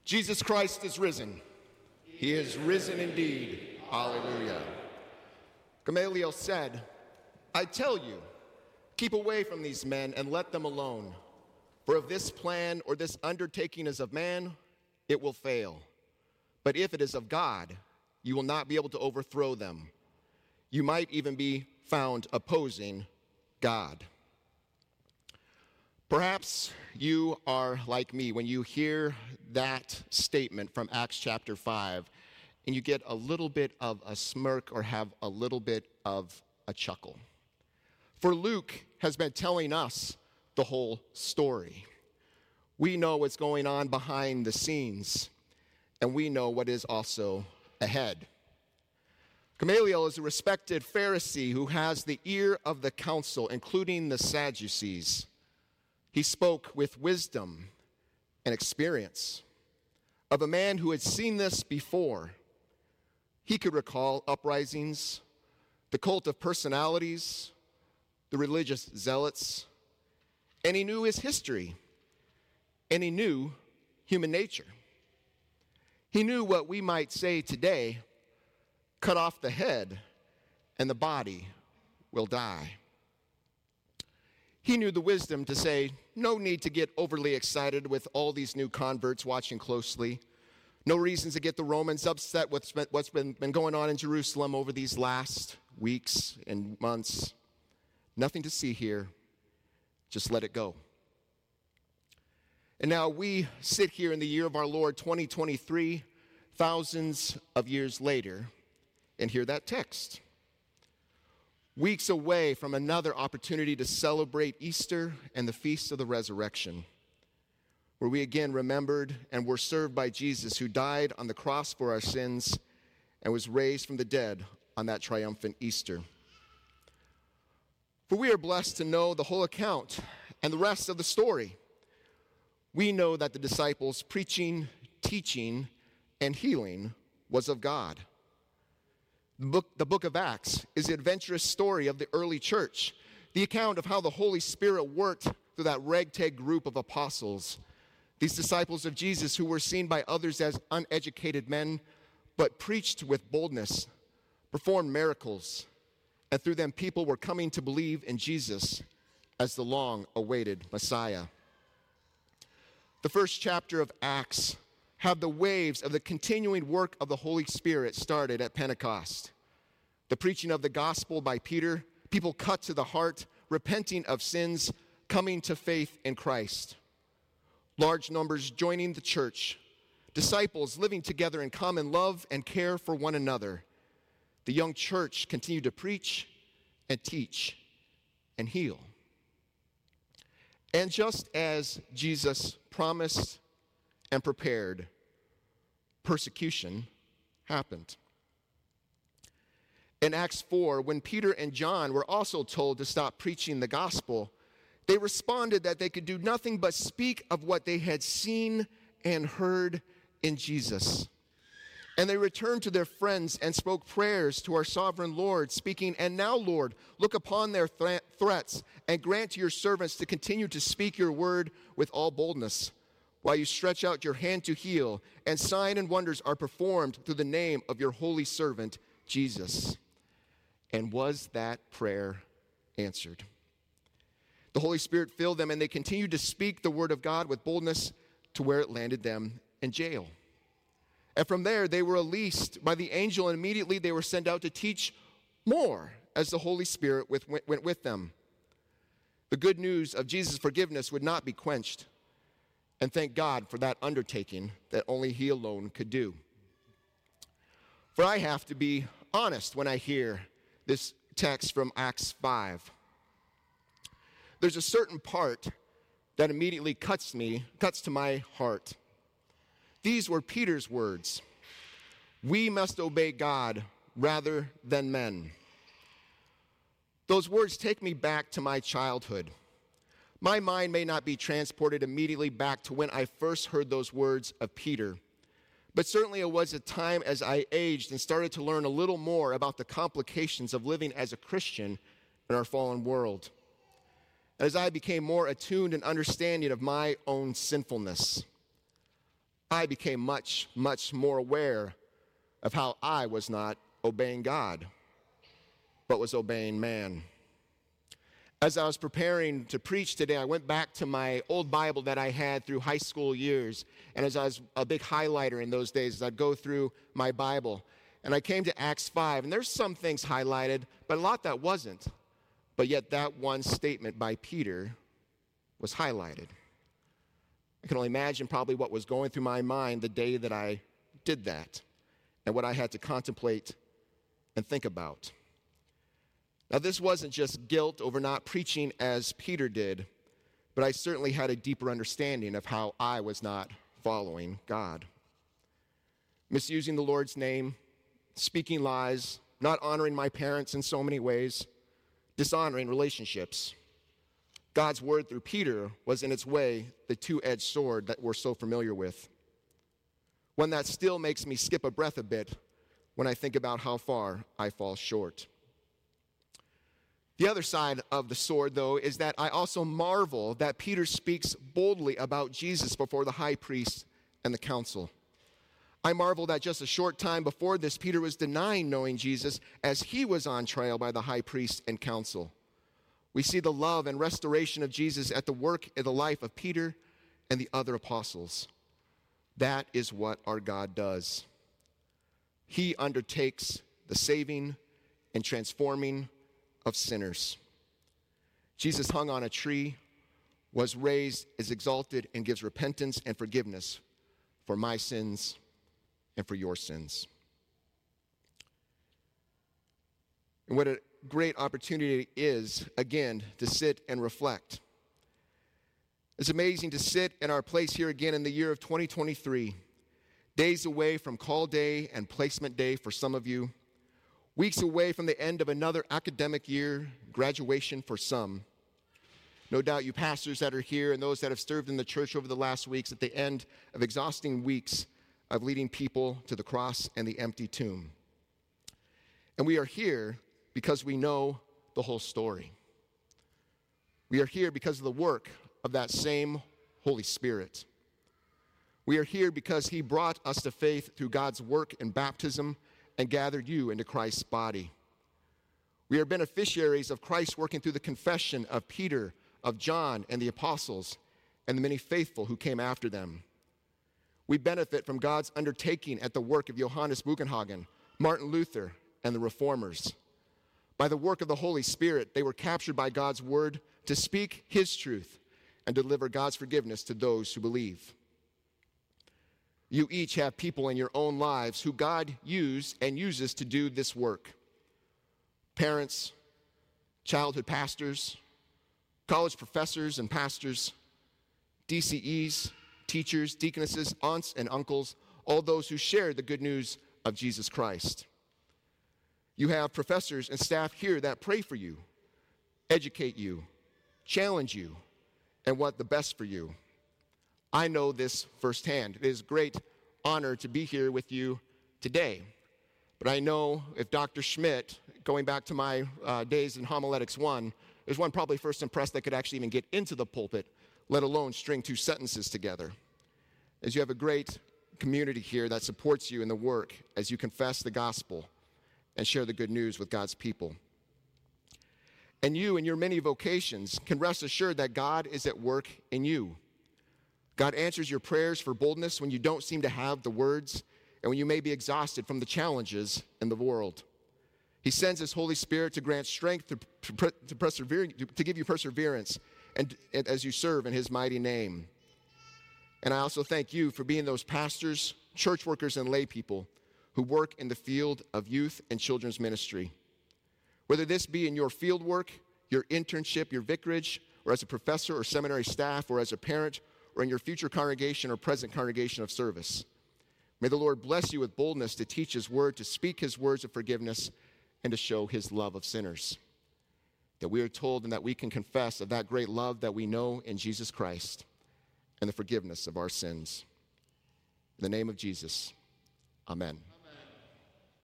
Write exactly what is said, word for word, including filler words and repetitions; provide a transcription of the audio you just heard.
Jesus Christ is risen. He is risen indeed. Hallelujah. Gamaliel said, I tell you, keep away from these men and let them alone. For if this plan or this undertaking is of man, it will fail. But if it is of God, you will not be able to overthrow them. You might even be found opposing God. Perhaps you are like me when you hear that statement from Acts chapter five, and you get a little bit of a smirk or have a little bit of a chuckle. For Luke has been telling us the whole story. We know what's going on behind the scenes, and we know what is also ahead. Gamaliel is a respected Pharisee who has the ear of the council, including the Sadducees. He spoke with wisdom and experience of a man who had seen this before. He could recall uprisings, the cult of personalities, the religious zealots, and he knew his history, and he knew human nature. He knew what we might say today, cut off the head, and the body will die. He knew the wisdom to say, no need to get overly excited with all these new converts watching closely. No reasons to get the Romans upset with what's been, been going on in Jerusalem over these last weeks and months. Nothing to see here. Just let it go. And now we sit here in the year of our Lord, twenty twenty-three, thousands of years later, and hear that text. Weeks away from another opportunity to celebrate Easter and the Feast of the Resurrection, where we again remembered and were served by Jesus, who died on the cross for our sins and was raised from the dead on that triumphant Easter. For we are blessed to know the whole account and the rest of the story. We know that the disciples' preaching, teaching, and healing was of God. The book, the book of Acts is the adventurous story of the early church, the account of how the Holy Spirit worked through that ragtag group of apostles, these disciples of Jesus who were seen by others as uneducated men, but preached with boldness, performed miracles, and through them people were coming to believe in Jesus as the long-awaited Messiah. The first chapter of Acts have the waves of the continuing work of the Holy Spirit started at Pentecost. The preaching of the gospel by Peter, people cut to the heart, repenting of sins, coming to faith in Christ. Large numbers joining the church, disciples living together in common love and care for one another. The young church continued to preach and teach and heal. And just as Jesus promised and prepared, persecution happened. In Acts four, when Peter and John were also told to stop preaching the gospel, they responded that they could do nothing but speak of what they had seen and heard in Jesus. And they returned to their friends and spoke prayers to our sovereign Lord, speaking, and now, Lord, look upon their th- threats and grant to your servants to continue to speak your word with all boldness, while you stretch out your hand to heal, and signs and wonders are performed through the name of your holy servant, Jesus. And was that prayer answered? The Holy Spirit filled them, and they continued to speak the word of God with boldness to where it landed them in jail. And from there, they were released by the angel, and immediately they were sent out to teach more as the Holy Spirit went with them. The good news of Jesus' forgiveness would not be quenched. And thank God for that undertaking that only He alone could do. For I have to be honest when I hear this text from Acts five. There's a certain part that immediately cuts me, cuts to my heart. These were Peter's words. We must obey God rather than men. Those words take me back to my childhood. My mind may not be transported immediately back to when I first heard those words of Peter, but certainly it was a time as I aged and started to learn a little more about the complications of living as a Christian in our fallen world. As I became more attuned and understanding of my own sinfulness, I became much, much more aware of how I was not obeying God, but was obeying man. As I was preparing to preach today, I went back to my old Bible that I had through high school years. And as I was a big highlighter in those days, I'd go through my Bible. And I came to Acts five, and there's some things highlighted, but a lot that wasn't. But yet that one statement by Peter was highlighted. I can only imagine probably what was going through my mind the day that I did that, and what I had to contemplate and think about. Now, this wasn't just guilt over not preaching as Peter did, but I certainly had a deeper understanding of how I was not following God. Misusing the Lord's name, speaking lies, not honoring my parents in so many ways, dishonoring relationships. God's word through Peter was in its way the two-edged sword that we're so familiar with. One that still makes me skip a breath a bit when I think about how far I fall short. The other side of the sword, though, is that I also marvel that Peter speaks boldly about Jesus before the high priest and the council. I marvel that just a short time before this, Peter was denying knowing Jesus as he was on trial by the high priest and council. We see the love and restoration of Jesus at the work in the life of Peter and the other apostles. That is what our God does. He undertakes the saving and transforming of sinners. Jesus hung on a tree, was raised, is exalted, and gives repentance and forgiveness for my sins and for your sins. And what a great opportunity it is, again, to sit and reflect. It's amazing to sit in our place here again in the year of twenty twenty-three, days away from call day and placement day for some of you, weeks away from the end of another academic year, graduation for some. No doubt you pastors that are here and those that have served in the church over the last weeks at the end of exhausting weeks of leading people to the cross and the empty tomb. And we are here because we know the whole story. We are here because of the work of that same Holy Spirit. We are here because he brought us to faith through God's work in baptism and gathered you into Christ's body. We are beneficiaries of Christ working through the confession of Peter, of John, and the apostles, and the many faithful who came after them. We benefit from God's undertaking at the work of Johannes Bugenhagen, Martin Luther, and the Reformers. By the work of the Holy Spirit, they were captured by God's word to speak his truth and deliver God's forgiveness to those who believe. You each have people in your own lives who God used and uses to do this work. Parents, childhood pastors, college professors and pastors, D C Es, teachers, deaconesses, aunts and uncles, all those who share the good news of Jesus Christ. You have professors and staff here that pray for you, educate you, challenge you, and want the best for you. I know this firsthand. It is a great honor to be here with you today. But I know if Doctor Schmidt, going back to my uh, days in Homiletics one, is one probably first impressed that could actually even get into the pulpit, let alone string two sentences together. As you have a great community here that supports you in the work as you confess the gospel and share the good news with God's people. And you and your many vocations can rest assured that God is at work in you. God answers your prayers for boldness when you don't seem to have the words and when you may be exhausted from the challenges in the world. He sends his Holy Spirit to grant strength to, to, to, persevere, to give you perseverance and, and as you serve in his mighty name. And I also thank you for being those pastors, church workers, and lay people who work in the field of youth and children's ministry. Whether this be in your field work, your internship, your vicarage, or as a professor or seminary staff, or as a parent, or in your future congregation or present congregation of service. May the Lord bless you with boldness to teach his word, to speak his words of forgiveness, and to show his love of sinners. That we are told and that we can confess of that great love that we know in Jesus Christ and the forgiveness of our sins. In the name of Jesus, amen.